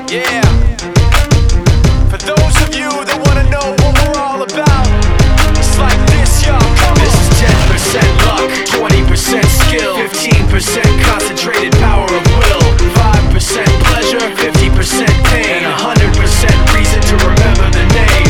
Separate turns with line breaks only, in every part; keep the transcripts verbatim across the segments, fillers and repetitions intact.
Yeah. For those of you that wanna know what we're all about, it's like this, y'all. Come on. This is ten percent luck, twenty percent skill, fifteen percent concentrated power of will, five percent pleasure, fifty percent pain, and one hundred percent reason to remember the name.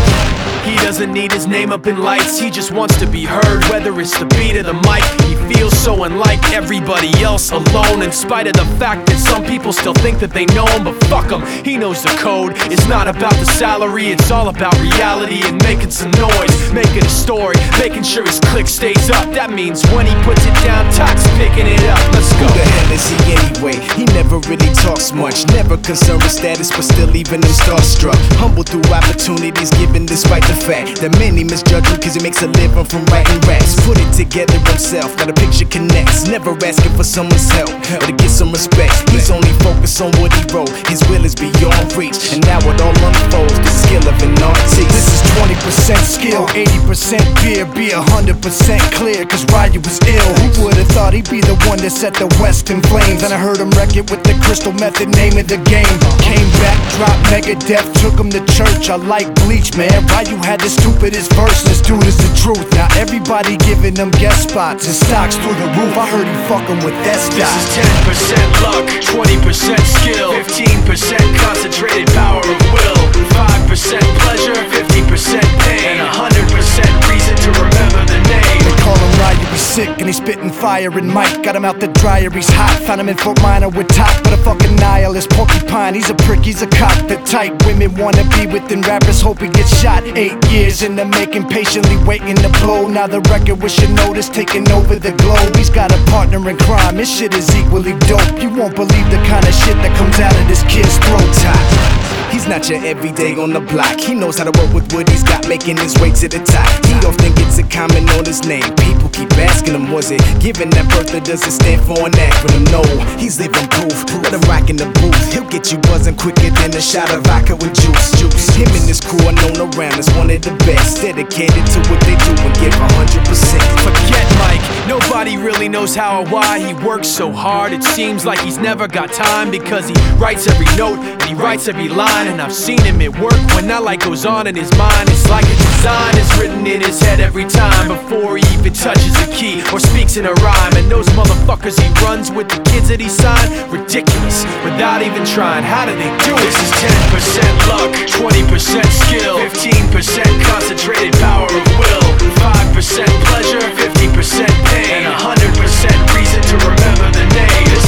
He doesn't need his name up in lights, he just wants to be heard, whether it's the beat of the mic. He feels so unlike everybody else, alone, in spite of the fact that some people still think that they know him. But fuck him, he knows the code. It's not about the salary, it's all about reality and making some noise, making a story, making sure his click stays up. That means when he puts it down, Tox picking it up. Let's go.
Who the hell is he anyway? He never really talks much, never concerned with status, but still leaving them starstruck. Humble through opportunities given despite the fact that many misjudge him cause he makes a living from writing raps. Put it together himself, now the picture connects, never asking for someone's help or to get some respect. He's only focused on what he wrote, his will is beyond reach, and now it all unfolds, the skill of an artist.
This is twenty percent skill, eighty percent fear, be one hundred percent clear, cause Ryu was ill. Who would've thought he'd be the one that set the West in flames? And I heard him wreck it with the Crystal Method, name of the game. Came back, dropped Megadeth, took him to church. I like Bleach, man. Ryu had the stupidest verse, this dude is the truth. Now everybody giving them guest spots and stocks through the roof. I heard he fucking with that stock.
This is ten percent luck, twenty percent skill, fifteen percent concentrated power of will, five percent pleasure, fifty percent pain, and one hundred percent reason to remember the name.
They call him Ryu, he's sick and he's spitting fire and Mike got him out the dryer, he's hot. Found him in Fort Minor with Top, but a fucking nihilist porcupine. He's a prick, he's a cock. The type women wanna be within rappers, hope he gets shot. Eight years in the making, patiently waiting to blow. Now the record with your notice taking over the globe. He's got a partner in crime, his shit is equally dope. You won't believe the kind of shit that comes out of this kid's throat. Top.
He's not your everyday on the block. He knows how to work with what he's got, making his way to the top. He often gets a comment on his name. People keep asking him, was it given that birth or does it stand for an acronym? No, he's living proof. Let him rock in the booth. He'll get you buzzing quicker than a shot of vodka with juice. Juice. Him and his crew are known around as one of the best, dedicated to what they do and give one hundred percent.
Forget Mike, nobody really knows how or why he works so hard. It seems like he's never got time because he writes every note and he writes every line. And I've seen him at work when that light goes on in his mind. It's like a design is written in his head every time before he even touches a key or speaks in a rhyme. And those motherfuckers he runs with, the kids that he signed, ridiculous, without even trying. How do they do it? This is ten percent luck, twenty percent skill, fifteen percent concentrated power of will, five percent pleasure, fifty percent pain, and one hundred percent reason to remember the name.